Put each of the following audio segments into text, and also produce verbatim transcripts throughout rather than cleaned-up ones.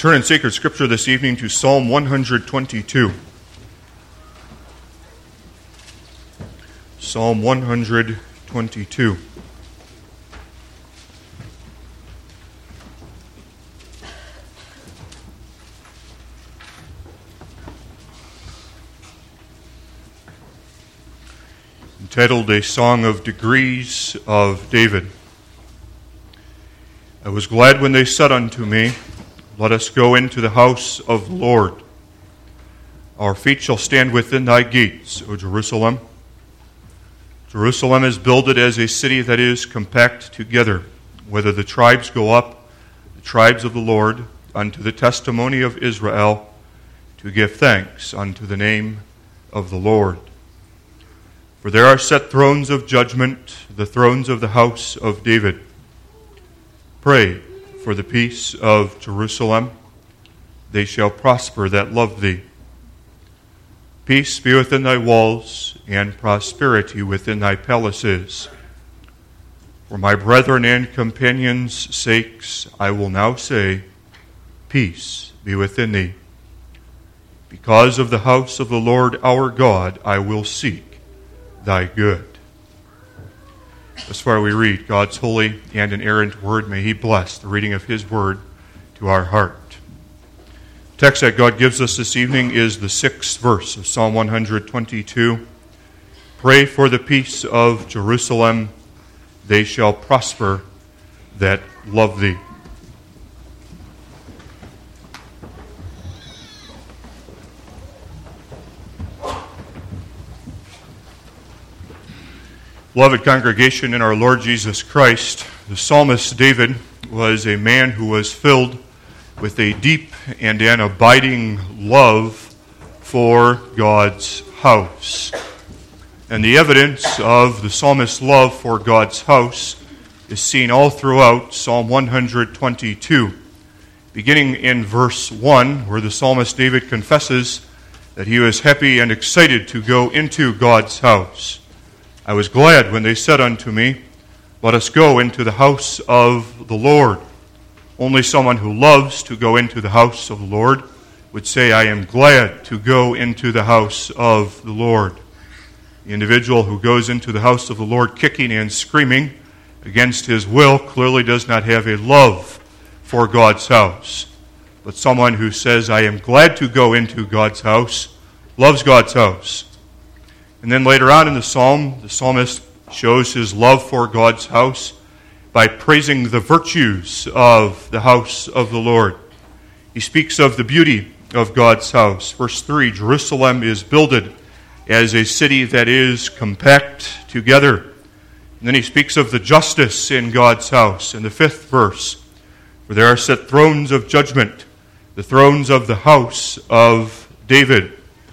Turn in sacred scripture this evening to Psalm one twenty-two. Psalm one twenty-two. Entitled A Song of Degrees of David. I was glad when they said unto me, Let us go into the house of the Lord. Our feet shall stand within thy gates, O Jerusalem. Jerusalem is builded as a city that is compact together, whether the tribes go up, the tribes of the Lord, unto the testimony of Israel, to give thanks unto the name of the Lord. For there are set thrones of judgment, the thrones of the house of David. Pray for the peace of Jerusalem. They shall prosper that love thee. Peace be within thy walls, and prosperity within thy palaces. For my brethren and companions' sakes, I will now say, Peace be within thee. Because of the house of the Lord our God, I will seek thy good. Thus far we read God's holy and inerrant word. May he bless the reading of his word to our heart. The text that God gives us this evening is the sixth verse of Psalm one twenty-two. Pray for the peace of Jerusalem. They shall prosper that love thee. Beloved congregation in our Lord Jesus Christ, the psalmist David was a man who was filled with a deep and an abiding love for God's house. And the evidence of the psalmist's love for God's house is seen all throughout Psalm one twenty-two, beginning in verse one, where the psalmist David confesses that he was happy and excited to go into God's house. I was glad when they said unto me, Let us go into the house of the Lord. Only someone who loves to go into the house of the Lord would say, I am glad to go into the house of the Lord. The individual who goes into the house of the Lord kicking and screaming against his will clearly does not have a love for God's house. But someone who says, I am glad to go into God's house, loves God's house. And then later on in the psalm, the psalmist shows his love for God's house by praising the virtues of the house of the Lord. He speaks of the beauty of God's house. Verse three, Jerusalem is builded as a city that is compact together. And then he speaks of the justice in God's house in the fifth verse, where there are set thrones of judgment, the thrones of the house of David.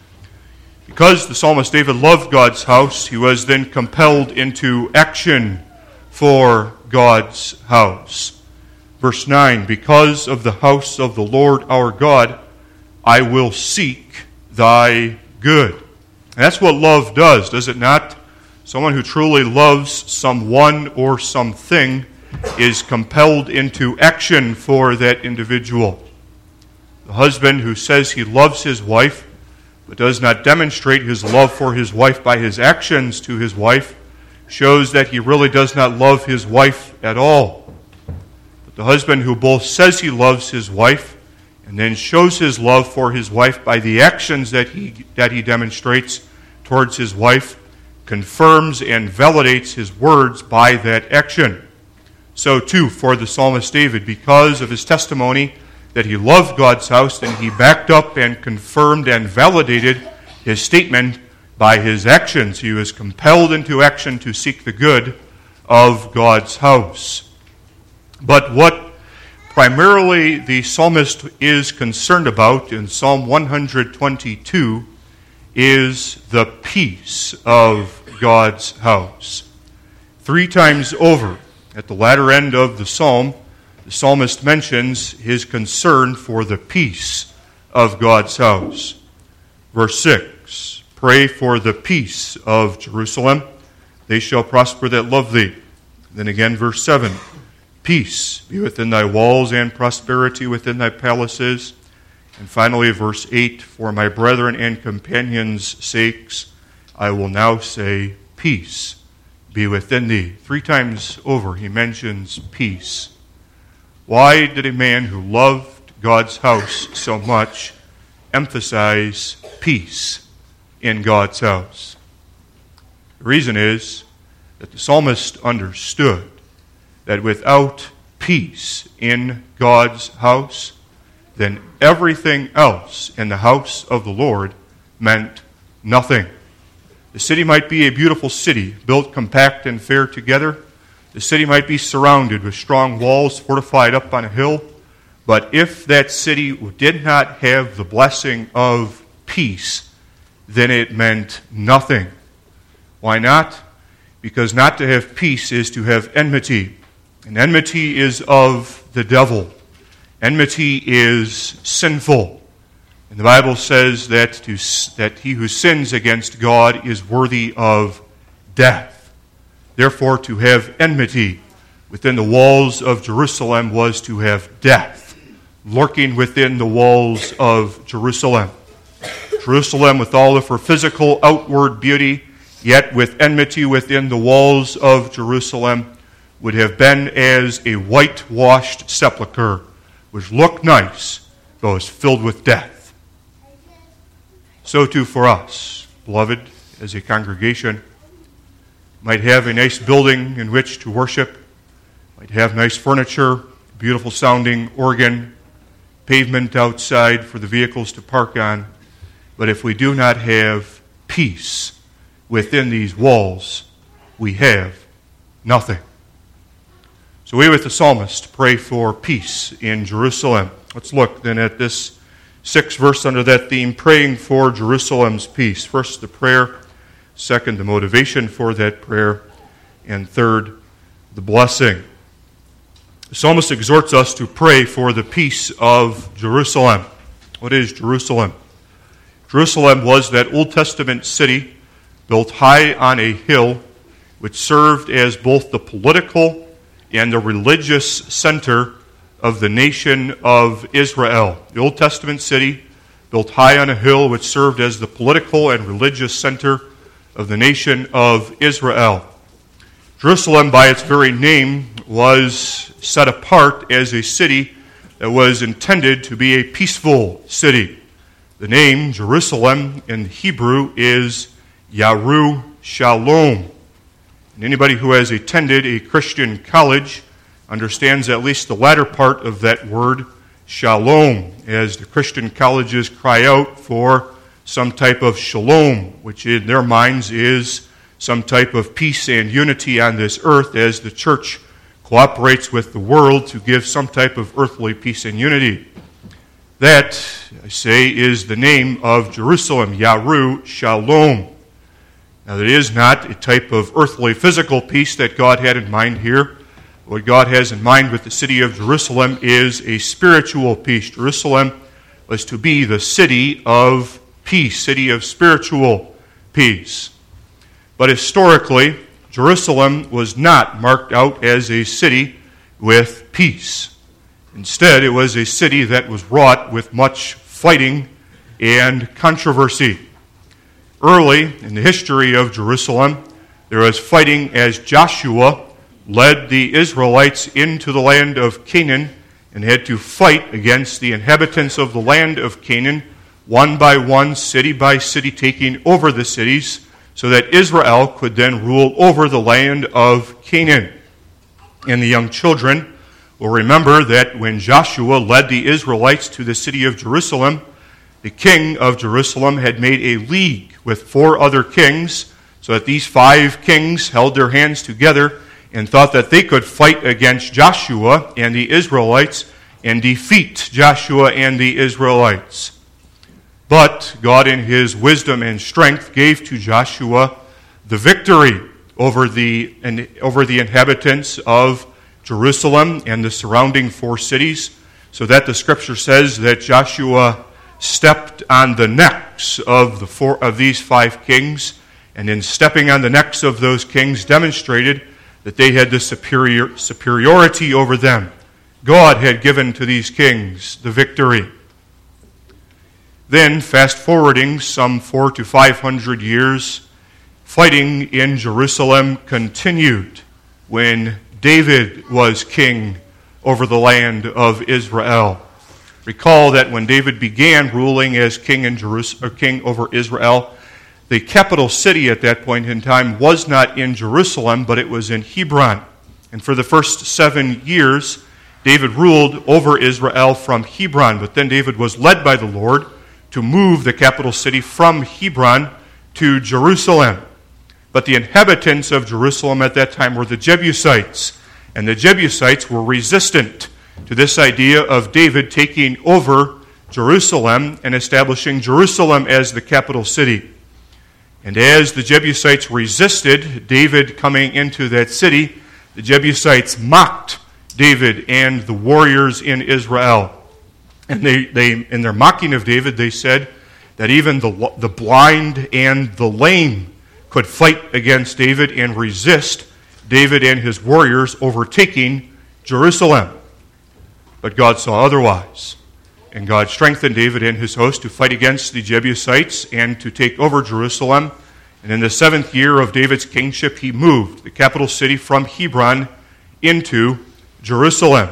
Because the psalmist David loved God's house, he was then compelled into action for God's house. Verse nine, because of the house of the Lord our God, I will seek thy good. And that's what love does, does it not? Someone who truly loves someone or something is compelled into action for that individual. The husband who says he loves his wife but does not demonstrate his love for his wife by his actions to his wife shows that he really does not love his wife at all. But the husband who both says he loves his wife and then shows his love for his wife by the actions that he that he demonstrates towards his wife confirms and validates his words by that action. So too for the psalmist David, because of his testimony that he loved God's house, and he backed up and confirmed and validated his statement by his actions. He was compelled into action to seek the good of God's house. But what primarily the psalmist is concerned about in Psalm one twenty-two is the peace of God's house. Three times over, at the latter end of the psalm, the psalmist mentions his concern for the peace of God's house. Verse six, pray for the peace of Jerusalem. They shall prosper that love thee. Then again, verse seven, peace be within thy walls and prosperity within thy palaces. And finally, verse eight, for my brethren and companions' sakes, I will now say, peace be within thee. Three times over he mentions peace. Why did a man who loved God's house so much emphasize peace in God's house? The reason is that the psalmist understood that without peace in God's house, then everything else in the house of the Lord meant nothing. The city might be a beautiful city, built compact and fair together. The city might be surrounded with strong walls fortified up on a hill. But if that city did not have the blessing of peace, then it meant nothing. Why not? Because not to have peace is to have enmity. And enmity is of the devil. Enmity is sinful. And the Bible says that, to, that he who sins against God is worthy of death. Therefore, to have enmity within the walls of Jerusalem was to have death lurking within the walls of Jerusalem. Jerusalem, with all of her physical outward beauty, yet with enmity within the walls of Jerusalem, would have been as a whitewashed sepulchre, which looked nice, but was filled with death. So too for us, beloved, as a congregation, might have a nice building in which to worship, might have nice furniture, beautiful sounding organ, pavement outside for the vehicles to park on, but if we do not have peace within these walls, we have nothing. So we with the psalmist pray for peace in Jerusalem. Let's look then at this sixth verse under that theme, praying for Jerusalem's peace. First, the prayer. Second, the motivation for that prayer. And third, the blessing. The psalmist exhorts us to pray for the peace of Jerusalem. What is Jerusalem? Jerusalem was that Old Testament city built high on a hill, which served as both the political and the religious center of the nation of Israel. The Old Testament city, built high on a hill, which served as the political and religious center of the nation of Israel. Jerusalem, by its very name, was set apart as a city that was intended to be a peaceful city. The name Jerusalem in Hebrew is Yerushalom. And anybody who has attended a Christian college understands at least the latter part of that word, shalom, as the Christian colleges cry out for some type of shalom, which in their minds is some type of peace and unity on this earth as the church cooperates with the world to give some type of earthly peace and unity. That, I say, is the name of Jerusalem, Yerushalom. Now, that is not a type of earthly physical peace that God had in mind here. What God has in mind with the city of Jerusalem is a spiritual peace. Jerusalem was to be the city of peace, city of spiritual peace. But historically, Jerusalem was not marked out as a city with peace. Instead, it was a city that was wrought with much fighting and controversy. Early in the history of Jerusalem, there was fighting as Joshua led the Israelites into the land of Canaan and had to fight against the inhabitants of the land of Canaan, one by one, city by city, taking over the cities, so that Israel could then rule over the land of Canaan. And the young children will remember that when Joshua led the Israelites to the city of Jerusalem, the king of Jerusalem had made a league with four other kings, so that these five kings held their hands together and thought that they could fight against Joshua and the Israelites and defeat Joshua and the Israelites. But God, in his wisdom and strength, gave to Joshua the victory over the, and over the inhabitants of Jerusalem and the surrounding four cities, so that the scripture says that Joshua stepped on the necks of the four of these five kings, and in stepping on the necks of those kings demonstrated that they had the superior, superiority over them. God had given to these kings the victory. Then, fast forwarding some four to five hundred years, fighting in Jerusalem continued when David was king over the land of Israel. Recall that when David began ruling as king in Jerusalem, or king over Israel, the capital city at that point in time was not in Jerusalem, but it was in Hebron. And for the first seven years, David ruled over Israel from Hebron. But then David was led by the Lord to move the capital city from Hebron to Jerusalem. But the inhabitants of Jerusalem at that time were the Jebusites. And the Jebusites were resistant to this idea of David taking over Jerusalem and establishing Jerusalem as the capital city. And as the Jebusites resisted David coming into that city, the Jebusites mocked David and the warriors in Israel. And they, they in their mocking of David, they said that even the, the blind and the lame could fight against David and resist David and his warriors overtaking Jerusalem. But God saw otherwise. And God strengthened David and his host to fight against the Jebusites and to take over Jerusalem. And in the seventh year of David's kingship, he moved the capital city from Hebron into Jerusalem.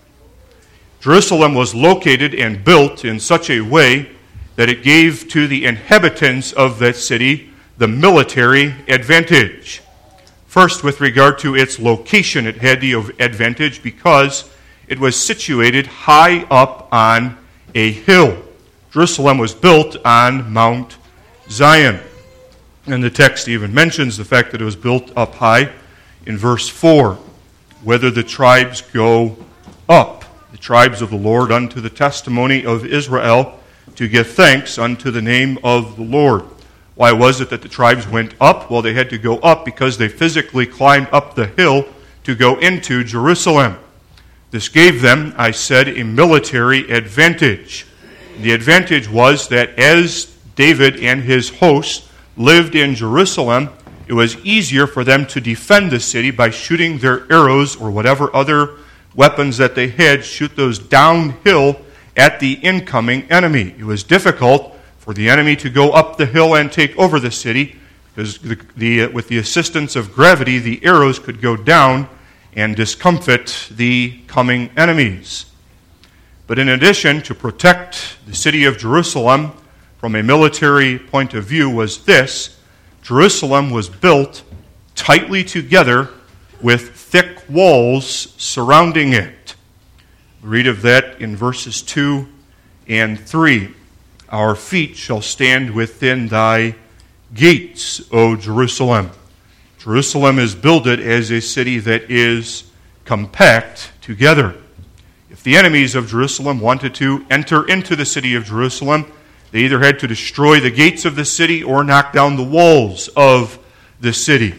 Jerusalem was located and built in such a way that it gave to the inhabitants of that city the military advantage. First, with regard to its location, it had the advantage because it was situated high up on a hill. Jerusalem was built on Mount Zion. And the text even mentions the fact that it was built up high in verse four. Whether the tribes go up, the tribes of the Lord, unto the testimony of Israel, to give thanks unto the name of the Lord. Why was it that the tribes went up? Well, they had to go up because they physically climbed up the hill to go into Jerusalem. This gave them, I said, a military advantage. The advantage was that as David and his hosts lived in Jerusalem, it was easier for them to defend the city by shooting their arrows or whatever other weapons that they had, shoot those downhill at the incoming enemy. It was difficult for the enemy to go up the hill and take over the city because the, the, with the assistance of gravity, the arrows could go down and discomfit the coming enemies. But in addition, to protect the city of Jerusalem from a military point of view was this: Jerusalem was built tightly together with thick walls surrounding it. We read of that in verses two and three. Our feet shall stand within thy gates, O Jerusalem. Jerusalem is builded as a city that is compact together. If the enemies of Jerusalem wanted to enter into the city of Jerusalem, they either had to destroy the gates of the city or knock down the walls of the city.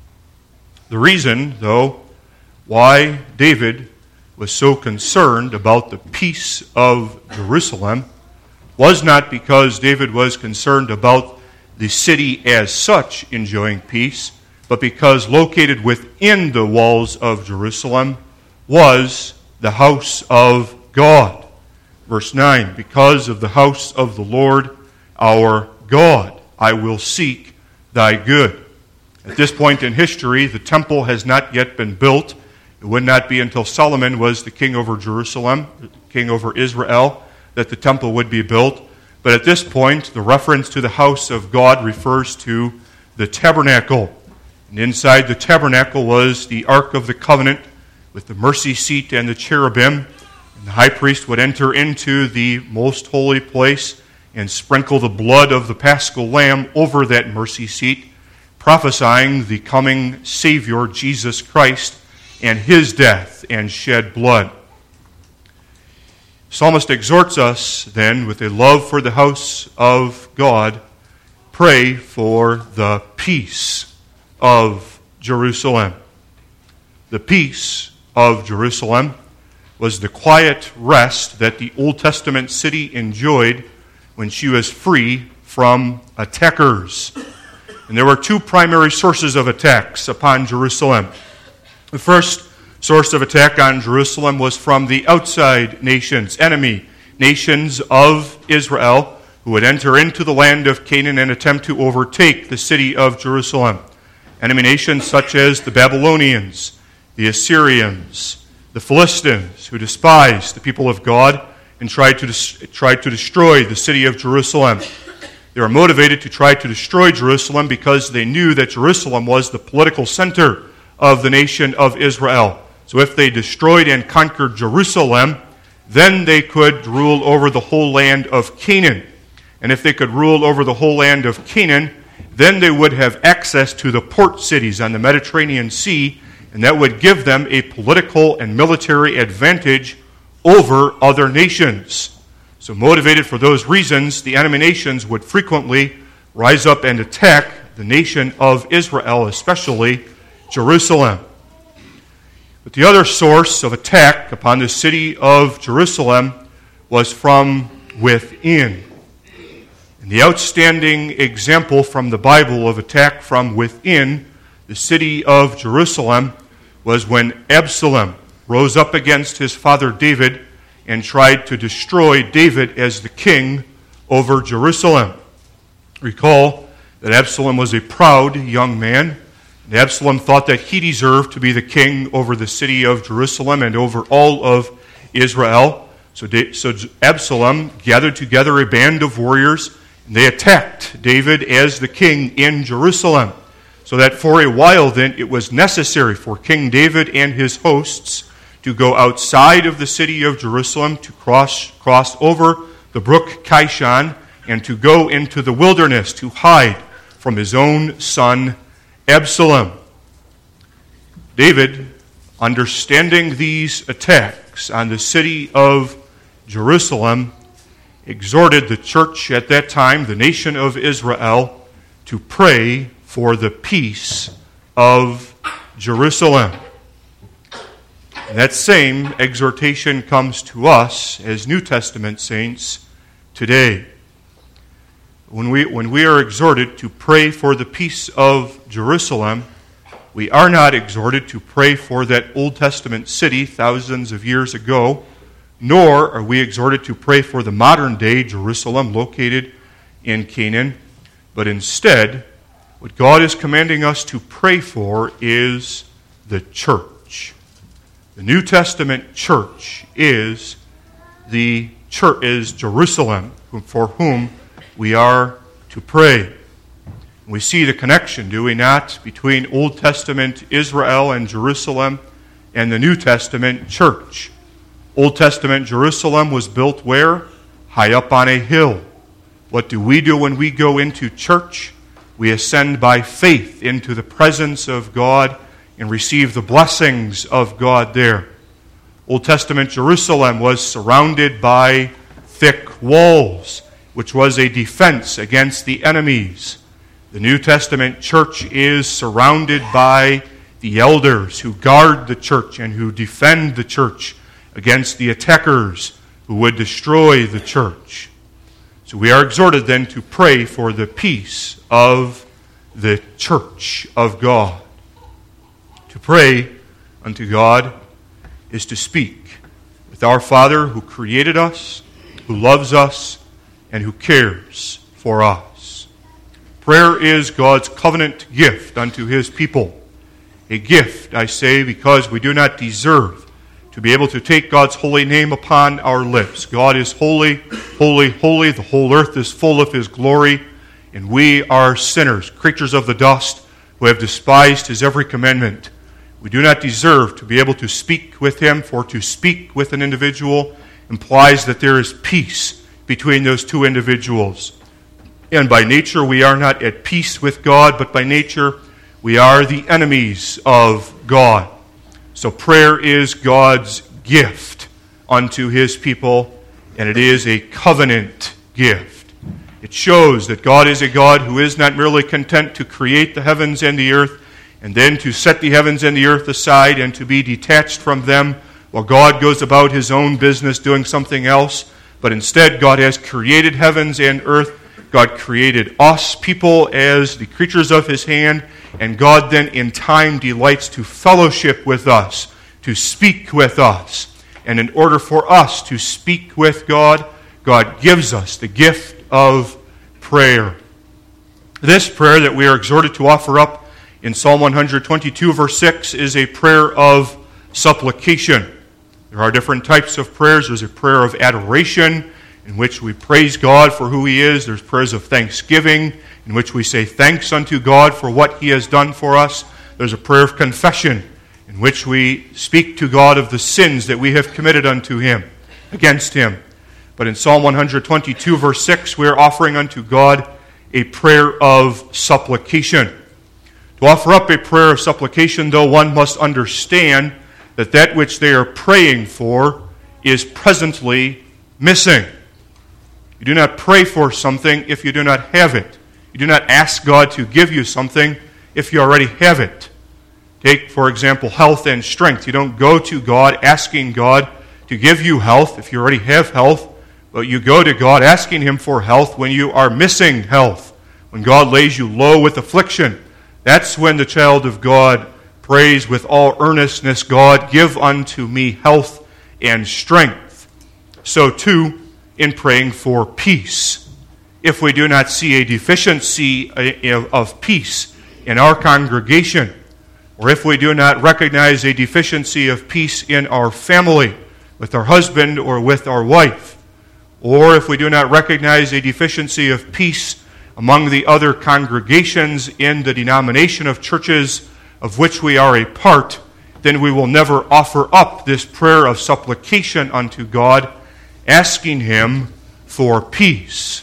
The reason, though, why David was so concerned about the peace of Jerusalem was not because David was concerned about the city as such enjoying peace, but because located within the walls of Jerusalem was the house of God. Verse nine, because of the house of the Lord our God, I will seek thy good. At this point in history, the temple has not yet been built. It would not be until Solomon was the king over Jerusalem, king over Israel, that the temple would be built. But at this point, the reference to the house of God refers to the tabernacle. And inside the tabernacle was the Ark of the Covenant with the mercy seat and the cherubim. And the high priest would enter into the most holy place and sprinkle the blood of the paschal lamb over that mercy seat, prophesying the coming Savior, Jesus Christ, and his death and shed blood. The psalmist exhorts us then, with a love for the house of God, pray for the peace of Jerusalem. The peace of Jerusalem was the quiet rest that the Old Testament city enjoyed when she was free from attackers. And there were two primary sources of attacks upon Jerusalem. The first source of attack on Jerusalem was from the outside nations, enemy nations of Israel, who would enter into the land of Canaan and attempt to overtake the city of Jerusalem. Enemy nations such as the Babylonians, the Assyrians, the Philistines, who despised the people of God and tried to, des- tried to destroy the city of Jerusalem. They were motivated to try to destroy Jerusalem because they knew that Jerusalem was the political center of the nation of Israel. So if they destroyed and conquered Jerusalem, then they could rule over the whole land of Canaan. And if they could rule over the whole land of Canaan, then they would have access to the port cities on the Mediterranean Sea, and that would give them a political and military advantage over other nations. So motivated for those reasons, the enemy nations would frequently rise up and attack the nation of Israel, especially Jerusalem. But the other source of attack upon the city of Jerusalem was from within. And the outstanding example from the Bible of attack from within the city of Jerusalem was when Absalom rose up against his father David and tried to destroy David as the king over Jerusalem. Recall that Absalom was a proud young man. And Absalom thought that he deserved to be the king over the city of Jerusalem and over all of Israel. So, so Absalom gathered together a band of warriors, and they attacked David as the king in Jerusalem. So that for a while then it was necessary for King David and his hosts to go outside of the city of Jerusalem, to cross, cross over the brook Kishon, and to go into the wilderness to hide from his own son Absalom. David, understanding these attacks on the city of Jerusalem, exhorted the church at that time, the nation of Israel, to pray for the peace of Jerusalem. And that same exhortation comes to us as New Testament saints today. When we, when we are exhorted to pray for the peace of Jerusalem, we are not exhorted to pray for that Old Testament city thousands of years ago, nor are we exhorted to pray for the modern day Jerusalem located in Canaan, but instead, what God is commanding us to pray for is the church. The New Testament church is the church, is Jerusalem, for whom we are to pray. We see the connection, do we not, between Old Testament Israel and Jerusalem and the New Testament church. Old Testament Jerusalem was built where? High up on a hill. What do we do when we go into church? We ascend by faith into the presence of God and receive the blessings of God there. Old Testament Jerusalem was surrounded by thick walls, which was a defense against the enemies. The New Testament church is surrounded by the elders who guard the church and who defend the church against the attackers who would destroy the church. So we are exhorted then to pray for the peace of the church of God. To pray unto God is to speak with our Father who created us, who loves us, and who cares for us. Prayer is God's covenant gift unto His people. A gift, I say, because we do not deserve to be able to take God's holy name upon our lips. God is holy, holy, holy. The whole earth is full of His glory, and we are sinners, creatures of the dust, who have despised His every commandment. We do not deserve to be able to speak with Him, for to speak with an individual implies that there is peace between those two individuals. And by nature we are not at peace with God, but by nature we are the enemies of God. So prayer is God's gift unto His people, and it is a covenant gift. It shows that God is a God who is not merely content to create the heavens and the earth, and then to set the heavens and the earth aside and to be detached from them while God goes about His own business doing something else. But instead, God has created heavens and earth God created us, people, as the creatures of His hand, and God then in time delights to fellowship with us, to speak with us. And in order for us to speak with God, God gives us the gift of prayer. This prayer that we are exhorted to offer up in Psalm one twenty-two, verse six, is a prayer of supplication. There are different types of prayers. There's a prayer of adoration, in which we praise God for who He is. There's prayers of thanksgiving, in which we say thanks unto God for what He has done for us. There's a prayer of confession, in which we speak to God of the sins that we have committed unto Him, against Him. But in Psalm one twenty-two, verse six, we are offering unto God a prayer of supplication. To offer up a prayer of supplication, though, one must understand that that which they are praying for is presently missing. You do not pray for something if you do not have it. You do not ask God to give you something if you already have it. Take, for example, health and strength. You don't go to God asking God to give you health if you already have health, but you go to God asking Him for health when you are missing health, when God lays you low with affliction. That's when the child of God prays with all earnestness, God, give unto me health and strength. So too, in praying for peace. If we do not see a deficiency of peace in our congregation, or if we do not recognize a deficiency of peace in our family, with our husband or with our wife, or if we do not recognize a deficiency of peace among the other congregations in the denomination of churches of which we are a part, then we will never offer up this prayer of supplication unto God, asking Him for peace.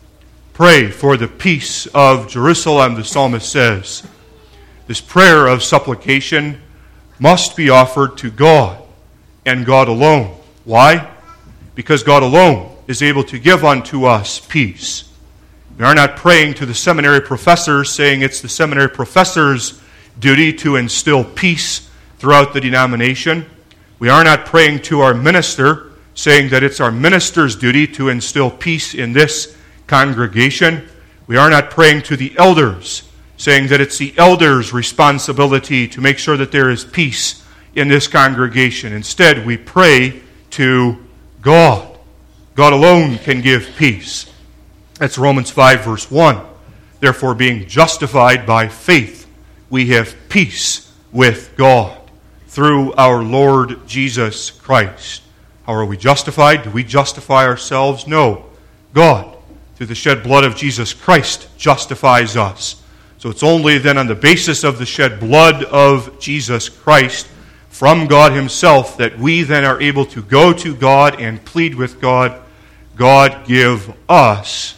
Pray for the peace of Jerusalem, the psalmist says. This prayer of supplication must be offered to God and God alone. Why? Because God alone is able to give unto us peace. We are not praying to the seminary professors, saying it's the seminary professor's duty to instill peace throughout the denomination. We are not praying to our minister, saying that it's our minister's duty to instill peace in this congregation. We are not praying to the elders, saying that it's the elders' responsibility to make sure that there is peace in this congregation. Instead, we pray to God. God alone can give peace. That's Romans five, verse one. Therefore, being justified by faith, we have peace with God through our Lord Jesus Christ. How are we justified? Do we justify ourselves? No. God, through the shed blood of Jesus Christ, justifies us. So it's only then on the basis of the shed blood of Jesus Christ from God Himself that we then are able to go to God and plead with God, God, give us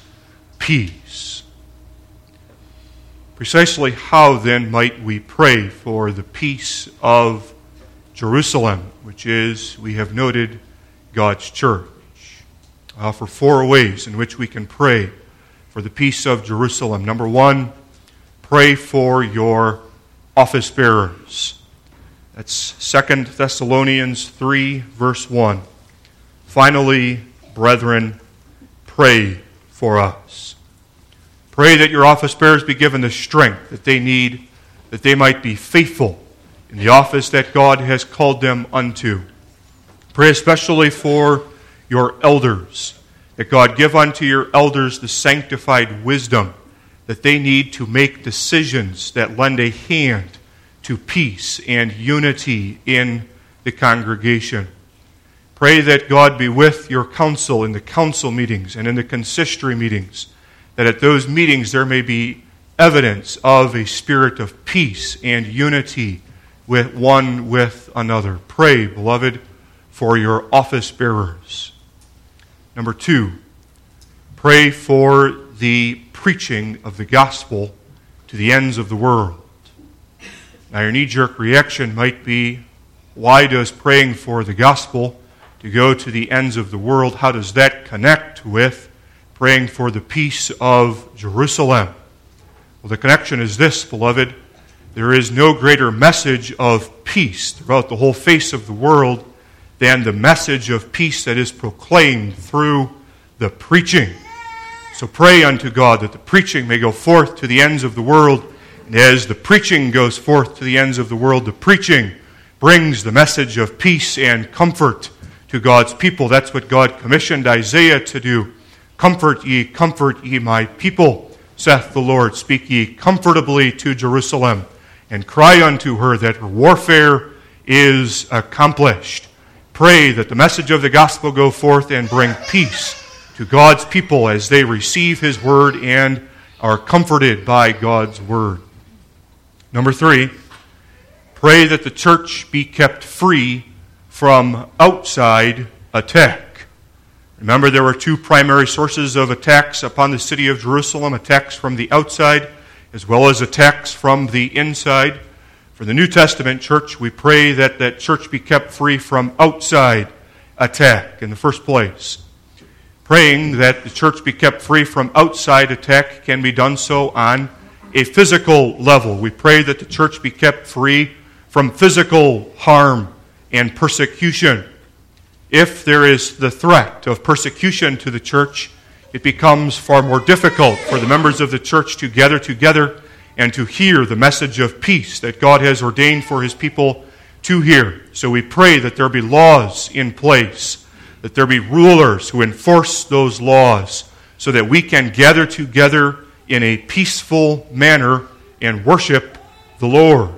peace. Precisely how then might we pray for the peace of Jerusalem, which is, we have noted, God's church? I offer four ways in which we can pray for the peace of Jerusalem. Number one, pray for your office bearers. That's Second Thessalonians three, verse one. Finally, brethren, pray for us. Pray that your office bearers be given the strength that they need, that they might be faithful in the office that God has called them unto. Pray especially for your elders, that God give unto your elders the sanctified wisdom that they need to make decisions that lend a hand to peace and unity in the congregation. Pray that God be with your council in the council meetings and in the consistory meetings, that at those meetings there may be evidence of a spirit of peace and unity with one with another. Pray, beloved, for your office bearers. Number two, pray for the preaching of the gospel to the ends of the world. Now, your knee-jerk reaction might be, why does praying for the gospel to go to the ends of the world, how does that connect with praying for the peace of Jerusalem? Well, the connection is this, beloved. There is no greater message of peace throughout the whole face of the world than the message of peace that is proclaimed through the preaching. So pray unto God that the preaching may go forth to the ends of the world. And as the preaching goes forth to the ends of the world, the preaching brings the message of peace and comfort to God's people. That's what God commissioned Isaiah to do. Comfort ye, comfort ye my people, saith the Lord. Speak ye comfortably to Jerusalem, and cry unto her that her warfare is accomplished. Pray that the message of the gospel go forth and bring peace to God's people as they receive His word and are comforted by God's word. Number three, pray that the church be kept free from outside attack. Remember, there were two primary sources of attacks upon the city of Jerusalem, attacks from the outside as well as attacks from the inside. For the New Testament church, we pray that that church be kept free from outside attack in the first place. Praying that the church be kept free from outside attack can be done so on a physical level. We pray that the church be kept free from physical harm and persecution. If there is the threat of persecution to the church, it becomes far more difficult for the members of the church to gather together and to hear the message of peace that God has ordained for His people to hear. So we pray that there be laws in place, that there be rulers who enforce those laws, so that we can gather together in a peaceful manner and worship the Lord.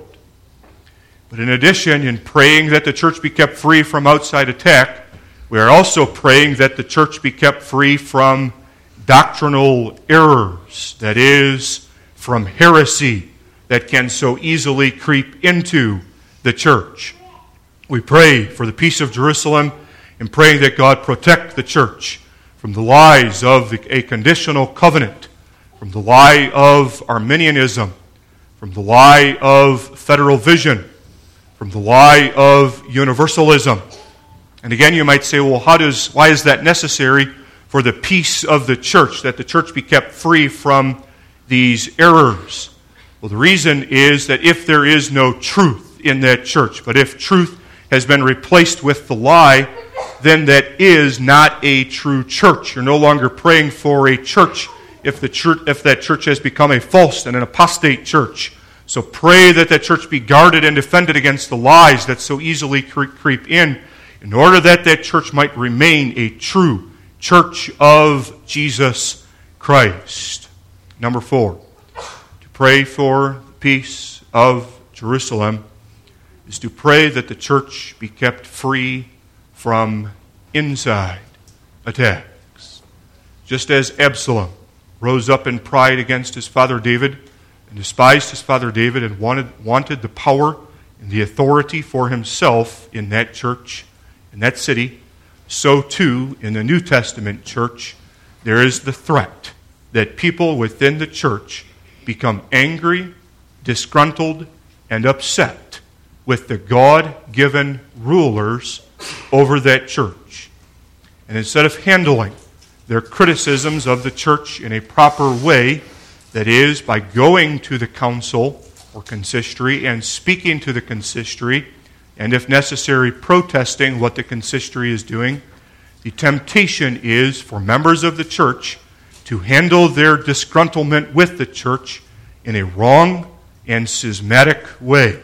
But in addition, in praying that the church be kept free from outside attack, we are also praying that the church be kept free from doctrinal errors, that is, from heresy that can so easily creep into the church. We pray for the peace of Jerusalem and praying that God protect the church from the lies of a conditional covenant, from the lie of Arminianism, from the lie of federal vision, from the lie of universalism. And again, you might say, well, how does, why is that necessary for the peace of the church, that the church be kept free from these errors? Well, the reason is that if there is no truth in that church, but if truth has been replaced with the lie, then that is not a true church. You're no longer praying for a church if the church, if that church has become a false and an apostate church. So pray that that church be guarded and defended against the lies that so easily creep in, in order that that church might remain a true church of Jesus Christ. Number four, to pray for the peace of Jerusalem is to pray that the church be kept free from inside attacks. Just as Absalom rose up in pride against his father David and despised his father David and wanted, wanted the power and the authority for himself in that church, in that city, so too in the New Testament church, there is the threat that people within the church become angry, disgruntled, and upset with the God-given rulers over that church. And instead of handling their criticisms of the church in a proper way, that is, by going to the council or consistory and speaking to the consistory, and if necessary, protesting what the consistory is doing, the temptation is for members of the church to handle their disgruntlement with the church in a wrong and schismatic way.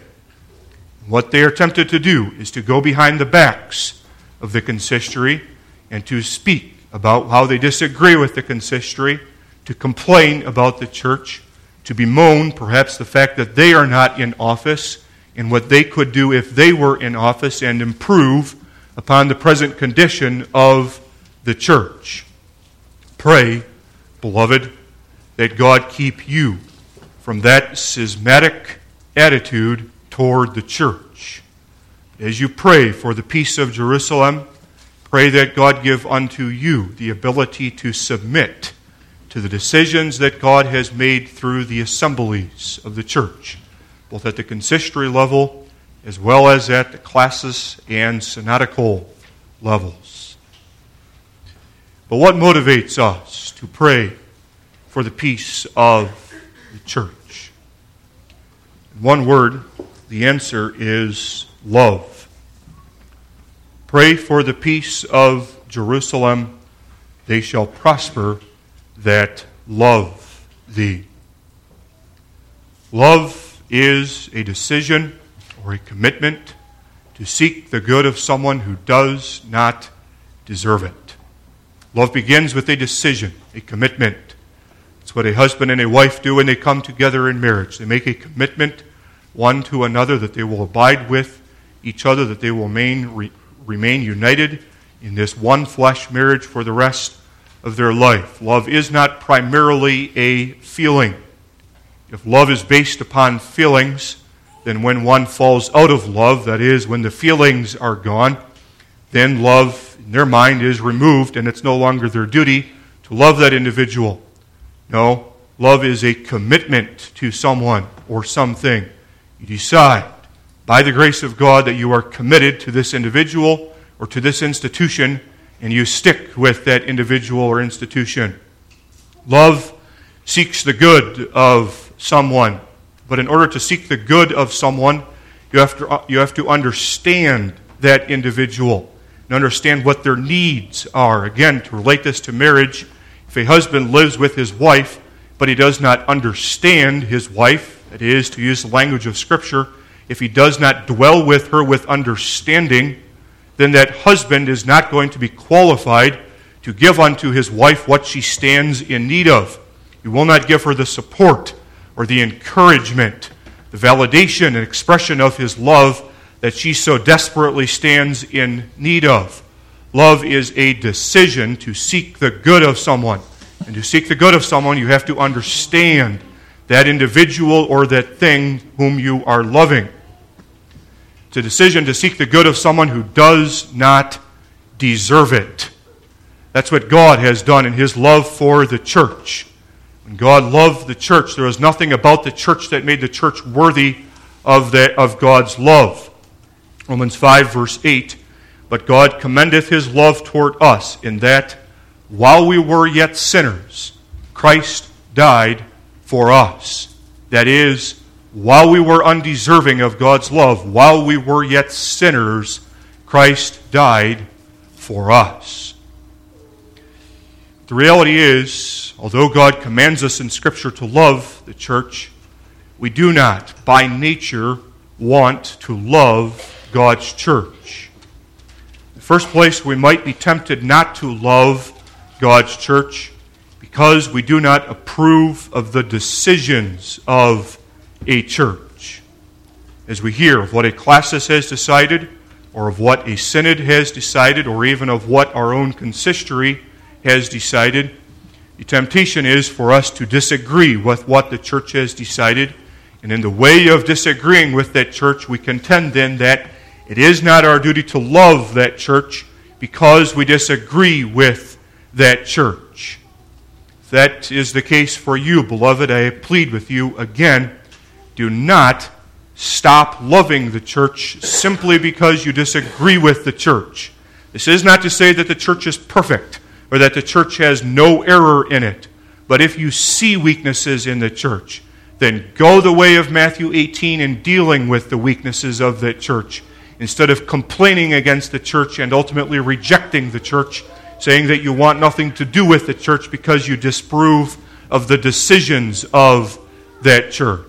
What they are tempted to do is to go behind the backs of the consistory and to speak about how they disagree with the consistory, to complain about the church, to bemoan perhaps the fact that they are not in office and what they could do if they were in office and improve upon the present condition of the church. Pray, beloved, that God keep you from that schismatic attitude toward the church. As you pray for the peace of Jerusalem, pray that God give unto you the ability to submit to the decisions that God has made through the assemblies of the church, both at the consistory level as well as at the classis and synodical levels. But what motivates us to pray for the peace of the church? In one word, the answer is love. Pray for the peace of Jerusalem. They shall prosper. that love thee. Love is a decision or a commitment to seek the good of someone who does not deserve it. Love begins with a decision, a commitment. It's what a husband and a wife do when they come together in marriage. They make a commitment one to another that they will abide with each other, that they will remain, re, remain united in this one flesh marriage for the rest of their life. Love is not primarily a feeling. If love is based upon feelings, then when one falls out of love, that is, when the feelings are gone, then love in their mind is removed and it's no longer their duty to love that individual. No, love is a commitment to someone or something. You decide by the grace of God that you are committed to this individual or to this institution, and you stick with that individual or institution. Love seeks the good of someone, but in order to seek the good of someone, you have to, you have to understand that individual and understand what their needs are. Again, to relate this to marriage, if a husband lives with his wife, but he does not understand his wife, that is, to use the language of Scripture, if he does not dwell with her with understanding, then that husband is not going to be qualified to give unto his wife what she stands in need of. He will not give her the support or the encouragement, the validation and expression of his love that she so desperately stands in need of. Love is a decision to seek the good of someone. And to seek the good of someone, you have to understand that individual or that thing whom you are loving. It's a decision to seek the good of someone who does not deserve it. That's what God has done in His love for the church. When God loved the church, there was nothing about the church that made the church worthy of, the, of God's love. Romans five, verse eight, "But God commendeth His love toward us, in that, while we were yet sinners, Christ died for us." That is, while we were undeserving of God's love, while we were yet sinners, Christ died for us. The reality is, although God commands us in Scripture to love the church, we do not, by nature, want to love God's church. In the first place, we might be tempted not to love God's church because we do not approve of the decisions of a church. As we hear of what a classis has decided, or of what a synod has decided, or even of what our own consistory has decided, the temptation is for us to disagree with what the church has decided. And in the way of disagreeing with that church, we contend then that it is not our duty to love that church because we disagree with that church. If that is the case for you, beloved, I plead with you again, do not stop loving the church simply because you disagree with the church. This is not to say that the church is perfect or that the church has no error in it. But if you see weaknesses in the church, then go the way of Matthew eighteen in dealing with the weaknesses of that church, instead of complaining against the church and ultimately rejecting the church, saying that you want nothing to do with the church because you disapprove of the decisions of that church.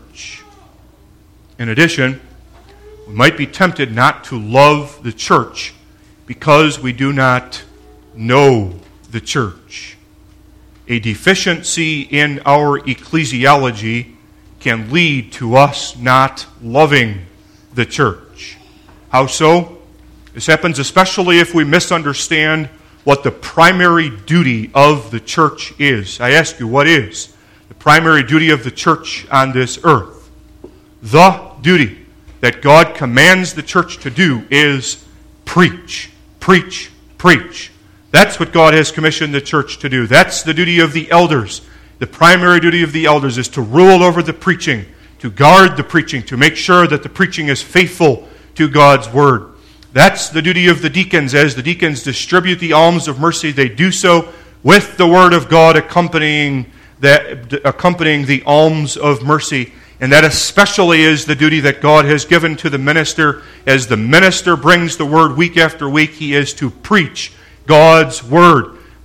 In addition, we might be tempted not to love the church because we do not know the church. A deficiency in our ecclesiology can lead to us not loving the church. How so? This happens especially if we misunderstand what the primary duty of the church is. I ask you, what is the primary duty of the church on this earth? The duty that God commands the church to do is preach, preach, preach. That's what God has commissioned the church to do. That's the duty of the elders. The primary duty of the elders is to rule over the preaching, to guard the preaching, to make sure that the preaching is faithful to God's word. That's the duty of the deacons. As the deacons distribute the alms of mercy, they do so with the word of God accompanying that, accompanying the alms of mercy. And that especially is the duty that God has given to the minister. As the minister brings the word week after week, he is to preach God's word,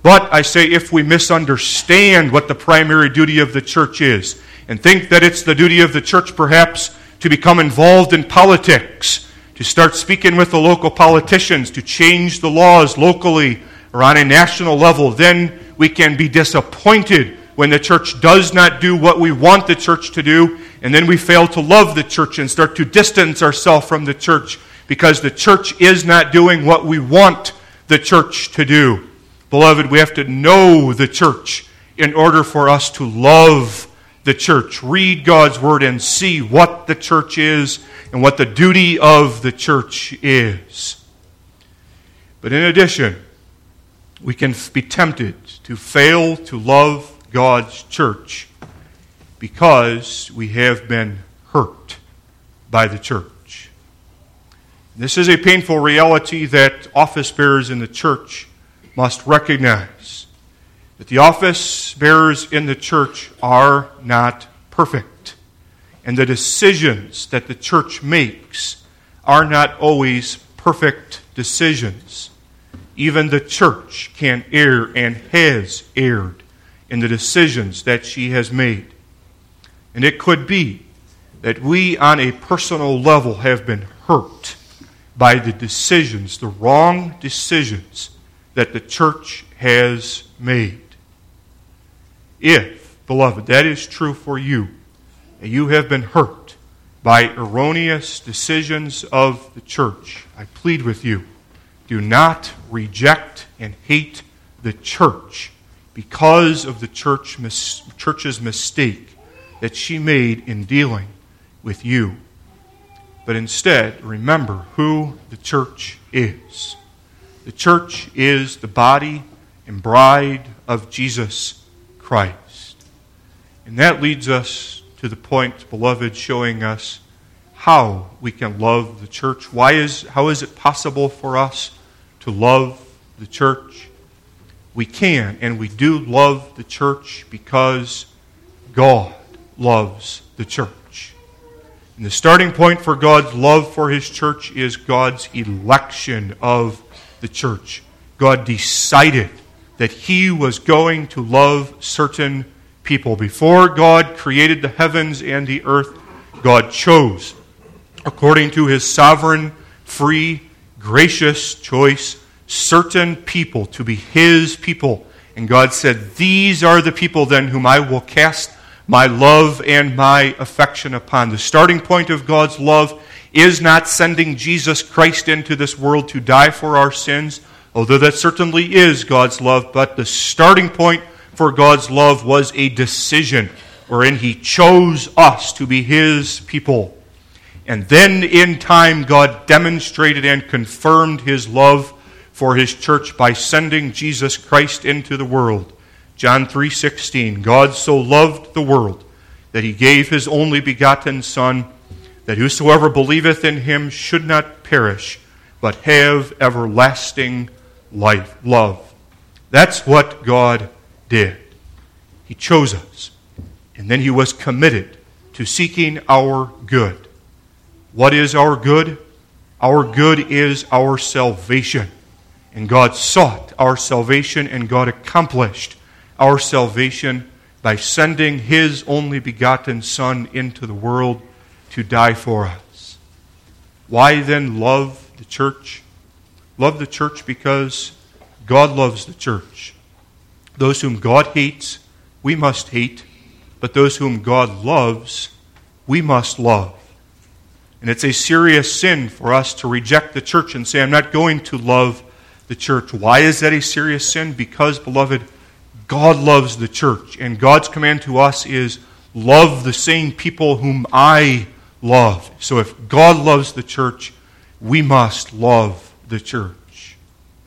But I say, if we misunderstand what the primary duty of the church is, and think that it's the duty of the church perhaps to become involved in politics, to start speaking with the local politicians, to change the laws locally or on a national level, then we can be disappointed when the church does not do what we want the church to do, and then we fail to love the church and start to distance ourselves from the church because the church is not doing what we want the church to do. Beloved, we have to know the church in order for us to love the church. Read God's Word and see what the church is and what the duty of the church is. But in addition, we can be tempted to fail to love God's church because we have been hurt by the church. This is a painful reality that office bearers in the church must recognize, that the office bearers in the church are not perfect, and the decisions that the church makes are not always perfect decisions. Even the church can err and has erred in the decisions that she has made. And it could be that we on a personal level have been hurt by the decisions, the wrong decisions that the church has made. If, beloved, that is true for you, and you have been hurt by erroneous decisions of the church, I plead with you, do not reject and hate the church because of the church mis- church's mistake that she made in dealing with you. But instead, remember who the church is. The church is the body and bride of Jesus Christ. And that leads us to the point, beloved, showing us how we can love the church. Why is, how is it possible for us to love the church? We can and we do love the church because God loves the church. And the starting point for God's love for His church is God's election of the church. God decided that He was going to love certain people. Before God created the heavens and the earth, God chose, according to His sovereign, free, gracious choice, certain people to be His people. And God said, these are the people then whom I will cast my love and my affection upon. The starting point of God's love is not sending Jesus Christ into this world to die for our sins, although that certainly is God's love, but the starting point for God's love was a decision wherein He chose us to be His people. And then in time, God demonstrated and confirmed His love for His church by sending Jesus Christ into the world. John three sixteen, God so loved the world that He gave His only begotten Son, that whosoever believeth in Him should not perish, but have everlasting life, love. That's what God did. He chose us, and then He was committed to seeking our good. What is our good? Our good is our salvation. And God sought our salvation, and God accomplished our salvation by sending His only begotten Son into the world to die for us. Why then love the church? Love the church because God loves the church. Those whom God hates, we must hate, but those whom God loves, we must love. And it's a serious sin for us to reject the church and say, I'm not going to love the church. Why is that a serious sin? Because, beloved, God loves the church, and God's command to us is love the same people whom I love. So if God loves the church, we must love the church.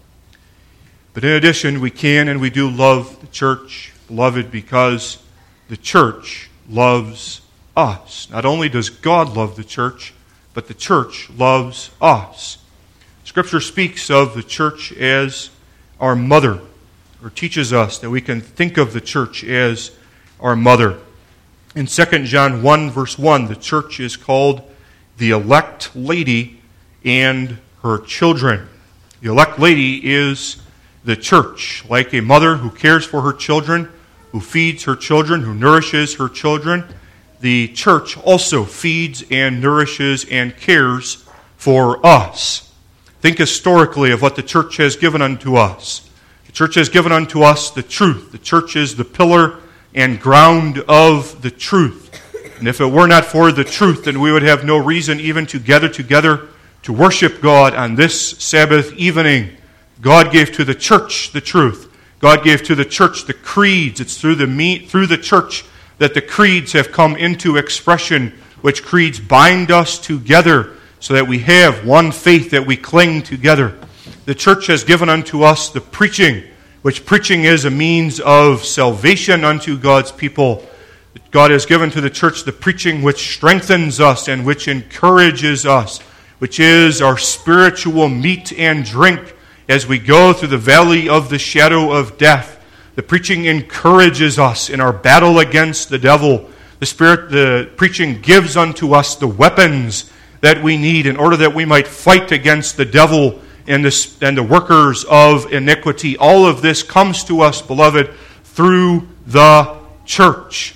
But in addition, we can and we do love the church, beloved, because the church loves us. Not only does God love the church, but the church loves us. Scripture speaks of the church as our mother, or teaches us that we can think of the church as our mother. In Second John one, verse one, the church is called the elect lady and her children. The elect lady is the church. Like a mother who cares for her children, who feeds her children, who nourishes her children, the church also feeds and nourishes and cares for us. Think historically of what the church has given unto us. The church has given unto us the truth. The church is the pillar and ground of the truth. And if it were not for the truth, then we would have no reason even to gather together to worship God on this Sabbath evening. God gave to the church the truth. God gave to the church the creeds. It's through the me- through the church that the creeds have come into expression, which creeds bind us together so that we have one faith that we cling together. The church has given unto us the preaching, which preaching is a means of salvation unto God's people. God has given to the church the preaching which strengthens us and which encourages us, which is our spiritual meat and drink as we go through the valley of the shadow of death. The preaching encourages us in our battle against the devil. The Spirit, the preaching gives unto us the weapons that we need in order that we might fight against the devil and the, and the workers of iniquity. All of this comes to us, beloved, through the church.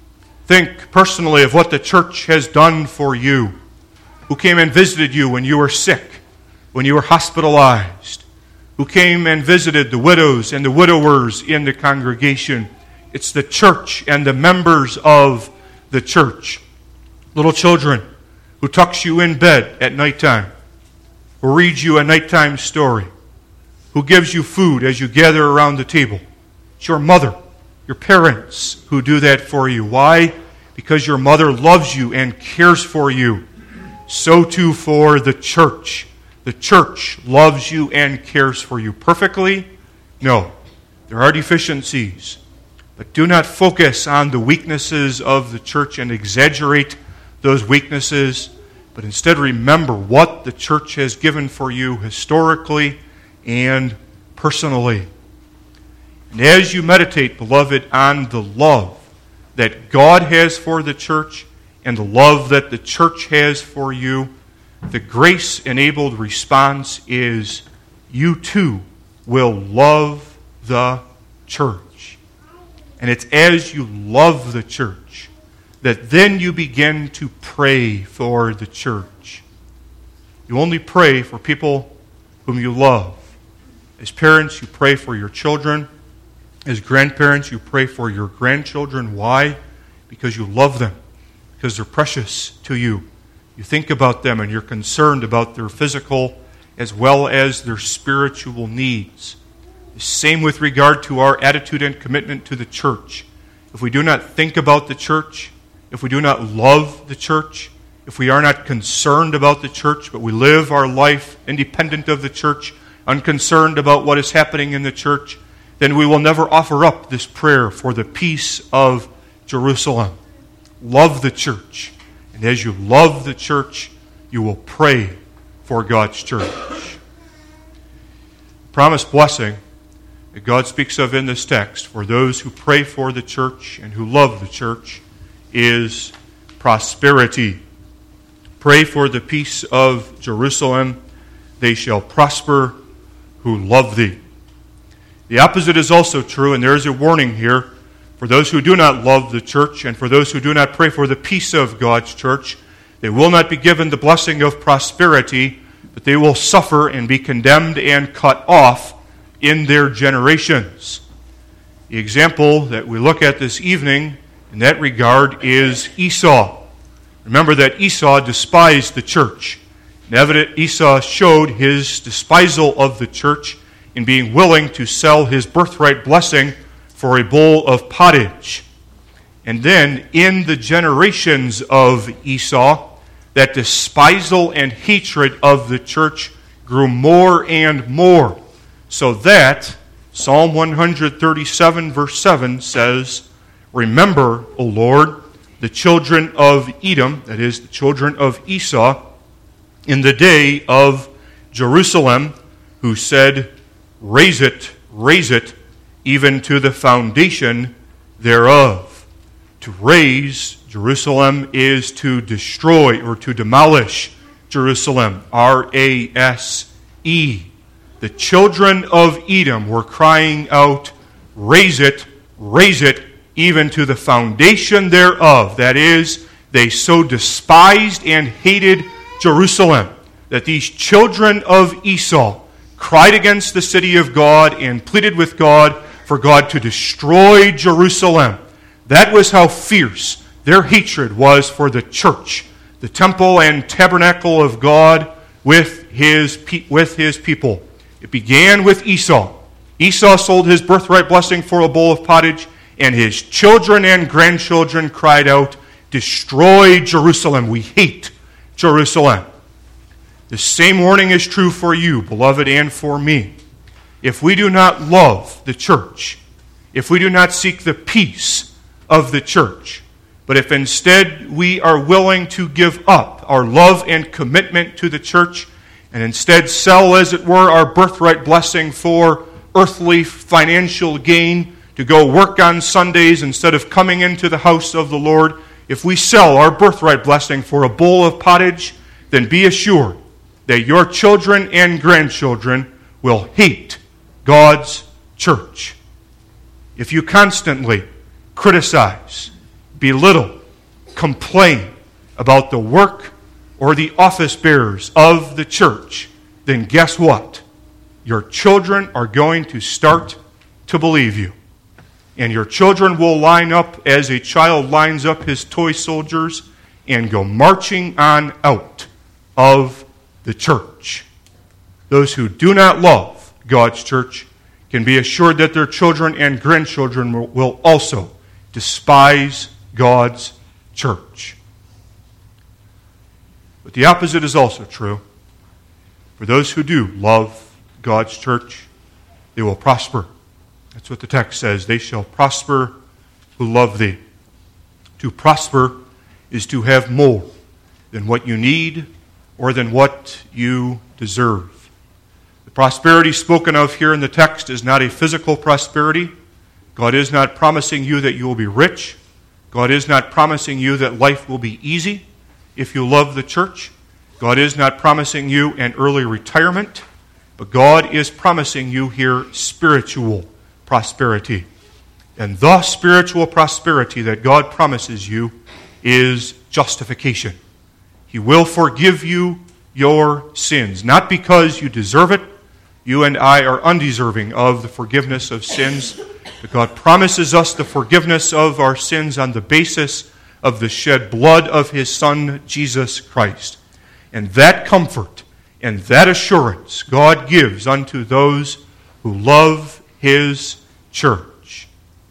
Think personally of what the church has done for you. Who came and visited you when you were sick, when you were hospitalized? Who came and visited the widows and the widowers in the congregation? It's the church and the members of the church. Little children who tucks you in bed at nighttime, who reads you a nighttime story, who gives you food as you gather around the table. It's your mother, your parents who do that for you. Why? Because your mother loves you and cares for you. So too for the church. The church loves you and cares for you. Perfectly? No. There are deficiencies. But do not focus on the weaknesses of the church and exaggerate those weaknesses, but instead remember what the church has given for you historically and personally. And as you meditate, beloved, on the love that God has for the church and the love that the church has for you, the grace-enabled response is, you too will love the church. And it's as you love the church that then you begin to pray for the church. You only pray for people whom you love. As parents, you pray for your children. As grandparents, you pray for your grandchildren. Why? Because you love them. Because they're precious to you. You think about them and you're concerned about their physical as well as their spiritual needs. The same with regard to our attitude and commitment to the church. If we do not think about the church, if we do not love the church, if we are not concerned about the church, but we live our life independent of the church, unconcerned about what is happening in the church, then we will never offer up this prayer for the peace of Jerusalem. Love the church. And as you love the church, you will pray for God's church. Promised blessing that God speaks of in this text for those who pray for the church and who love the church is prosperity. Pray for the peace of Jerusalem. They shall prosper who love thee. The opposite is also true, and there is a warning here for those who do not love the church and for those who do not pray for the peace of God's church. They will not be given the blessing of prosperity, but they will suffer and be condemned and cut off in their generations. The example that we look at this evening in that regard is Esau. Remember that Esau despised the church. And evident Esau showed his despisal of the church in being willing to sell his birthright blessing for a bowl of pottage. And then in the generations of Esau, that despisal and hatred of the church grew more and more, so that Psalm one thirty-seven verse seven says, "Remember, O Lord, the children of Edom," that is, the children of Esau, "in the day of Jerusalem, who said, Raise it, raise it, even to the foundation thereof." To raise Jerusalem is to destroy or to demolish Jerusalem. R A S E. The children of Edom were crying out, "Raise it, raise it, even to the foundation thereof." That is, they so despised and hated Jerusalem that these children of Esau cried against the city of God and pleaded with God for God to destroy Jerusalem. That was how fierce their hatred was for the church, the temple and tabernacle of God with his, with his people. It began with Esau. Esau sold his birthright blessing for a bowl of pottage, and his children and grandchildren cried out, "Destroy Jerusalem. We hate Jerusalem." The same warning is true for you, beloved, and for me. If we do not love the church, if we do not seek the peace of the church, but if instead we are willing to give up our love and commitment to the church and instead sell, as it were, our birthright blessing for earthly financial gain, to go work on Sundays instead of coming into the house of the Lord, if we sell our birthright blessing for a bowl of pottage, then be assured that your children and grandchildren will hate God's church. If you constantly criticize, belittle, complain about the work or the office bearers of the church, then guess what? Your children are going to start to believe you. And your children will line up as a child lines up his toy soldiers and go marching on out of the church. Those who do not love God's church can be assured that their children and grandchildren will also despise God's church. But the opposite is also true. For those who do love God's church, they will prosper. That's what the text says. They shall prosper who love thee. To prosper is to have more than what you need or than what you deserve. The prosperity spoken of here in the text is not a physical prosperity. God is not promising you that you will be rich. God is not promising you that life will be easy if you love the church. God is not promising you an early retirement. But God is promising you here spiritual prosperity. And the spiritual prosperity that God promises you is justification. He will forgive you your sins, not because you deserve it. You and I are undeserving of the forgiveness of sins, but God promises us the forgiveness of our sins on the basis of the shed blood of His Son, Jesus Christ. And that comfort and that assurance God gives unto those who love His church.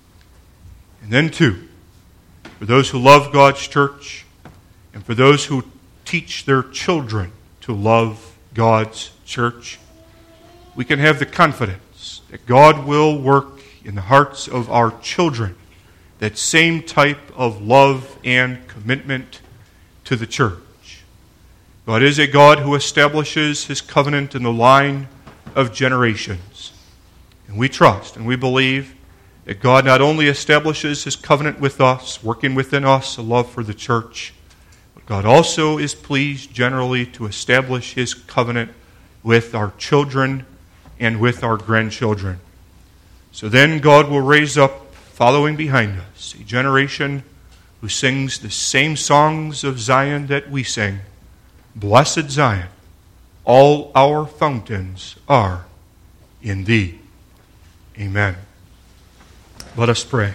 And then too, for those who love God's church and for those who teach their children to love God's church, we can have the confidence that God will work in the hearts of our children that same type of love and commitment to the church. God is a God who establishes His covenant in the line of generations. And we trust and we believe that God not only establishes His covenant with us, working within us a love for the church, but God also is pleased generally to establish His covenant with our children and with our grandchildren. So then God will raise up, following behind us, a generation who sings the same songs of Zion that we sing. Blessed Zion, all our fountains are in thee. Amen. Let us pray.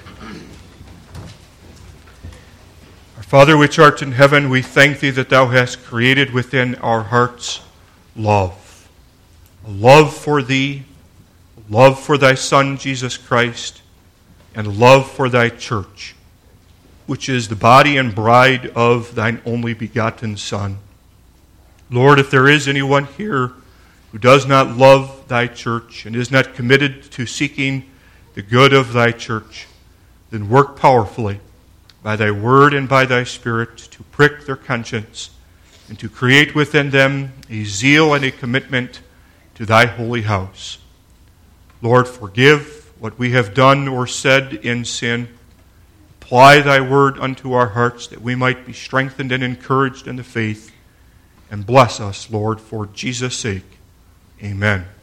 Our Father which art in heaven, we thank thee that thou hast created within our hearts love. A love for thee, a love for thy Son, Jesus Christ, and a love for thy church, which is the body and bride of thine only begotten Son. Lord, if there is anyone here who does not love thy church and is not committed to seeking the good of thy church, then work powerfully by thy word and by thy Spirit to prick their conscience and to create within them a zeal and a commitment to thy holy house. Lord, forgive what we have done or said in sin. Apply thy word unto our hearts that we might be strengthened and encouraged in the faith. And bless us, Lord, for Jesus' sake. Amen.